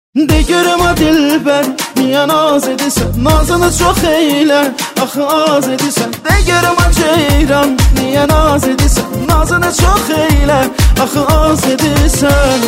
De görüm o dilber, niye naz edirsən? Nazını çox eylə, axı az edirsən. De görüm o ceyran, niye naz edirsən? Nazını çox eylə, axı az edirsən.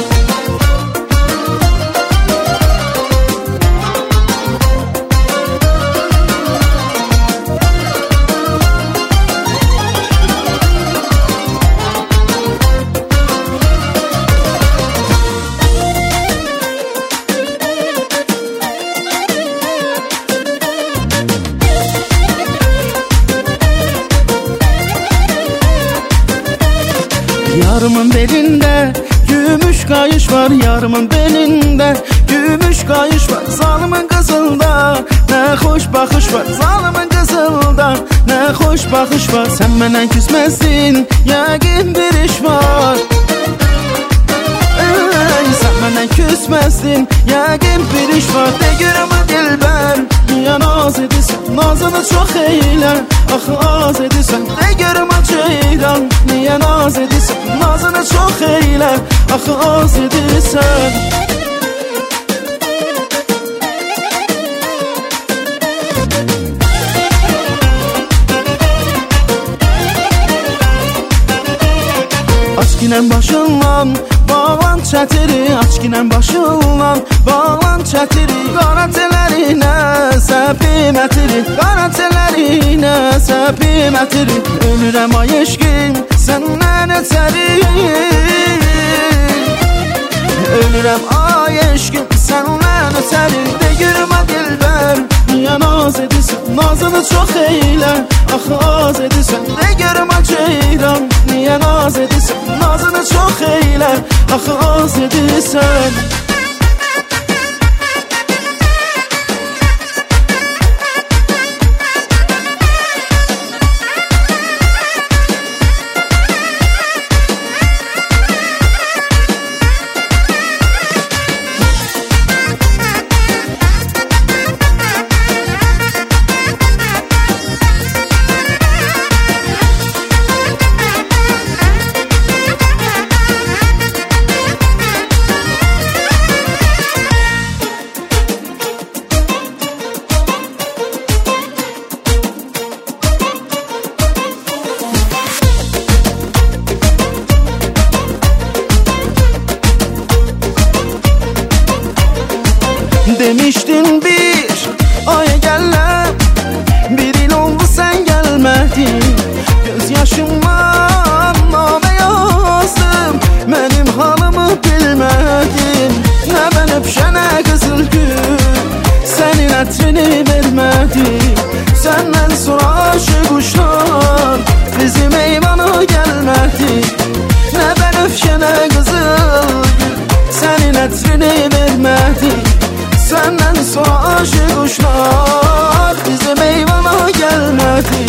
Yarımın belinde gümüş kayış var, yarımın belinde gümüş kayış var. Zalımın kızılda ne hoş bakış var, zalımın kızılda ne hoş bakış var. Sen benden küsmezsin, yəqin bir iş var. Sen benden küsmezsin, yəqin bir iş var. De görüm o dilber, niye naz edirsən? Nazını çox eylə, axı az edirsən. De görüm o ceyran, niye naz edirsən? Nazını çox eylə, axı az edirsən. Açkinən başından bağlan çətiri, açkinən başından bağlan çətiri. Qara telərinə səpim ətiri, qara telərinə səpim ətiri. Ölürəm ay eşqim səndən ötəri, ölürəm ay eşqim səndən ötəri. De görüm o dilber, niyə naz edirsən? Nazını çox eylə, axı az edirsən. De görüm o ceyran, niyə naz edirsən? Nazını çox eylə, axı az edirsən. Demiştin bir aya gələm, bir il oldu sən gəlmədin. Göz yaşımdan namə yazdım, mənim halımı bilmədin. Nə mən öpşənə qızıl gül, sənin ətrini vermədim. Səndən sonra aşıq uşlar bizim eyvana gəlmədi. Nə mən öpşənə qızıl gül, sənin ətrini vermədim. Səndən sonra aşıq uşlar bizim eyvana gəlmədi.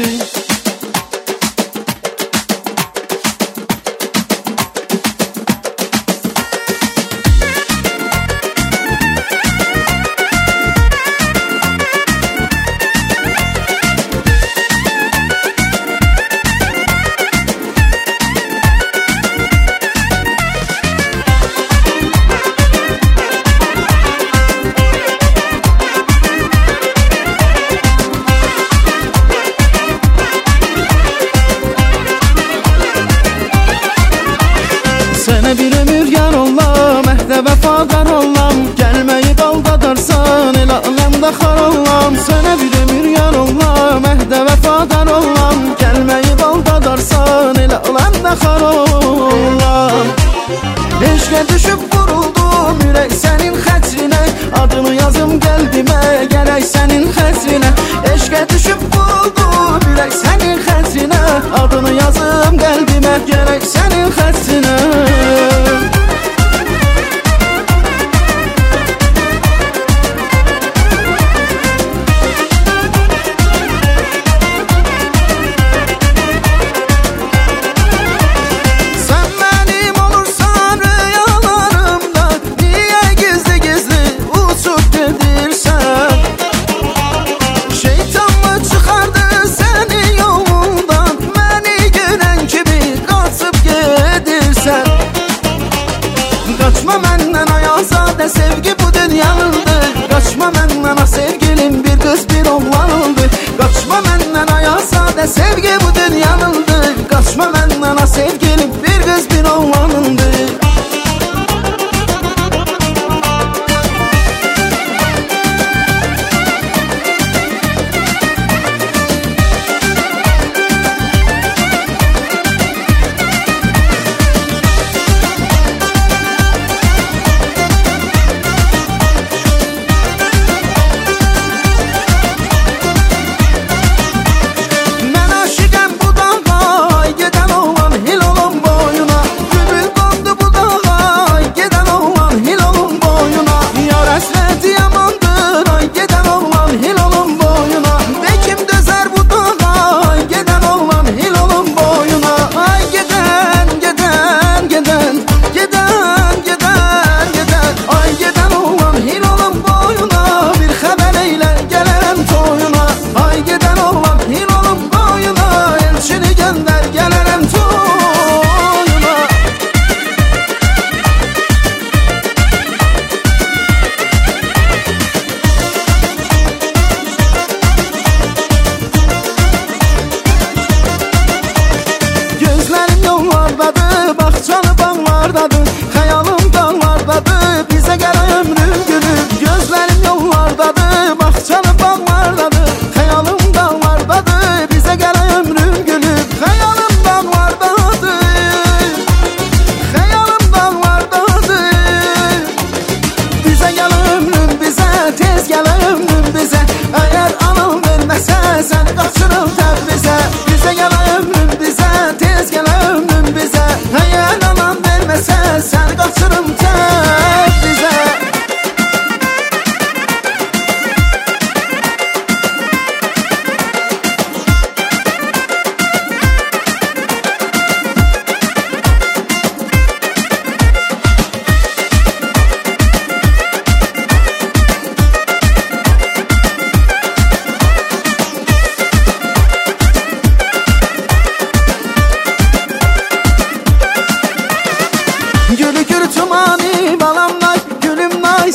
Sənə bir ömür yar olam, əhdə vəfadar olam. Gəlməyib aldadarsan, el aləmdə xar olam. Sənə bir ömür yar olam, əhdə vəfadar olam. Gəlməyib aldadarsan, el aləmdə xar olam. Eşqə düşüb vuruldum, ürək sənin xətrinə. Adını yazım qəlbimə, gərək sənin xətrinə. Eşqə düşüb vuruldum, ürək sənin xətrinə. Adını yazım qəlbimə, gərək sənin xətrinə. Şeytanla çıxardı səni yolundan, məni görən kimi qaçıb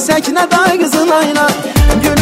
Səkinə day qızın ayla.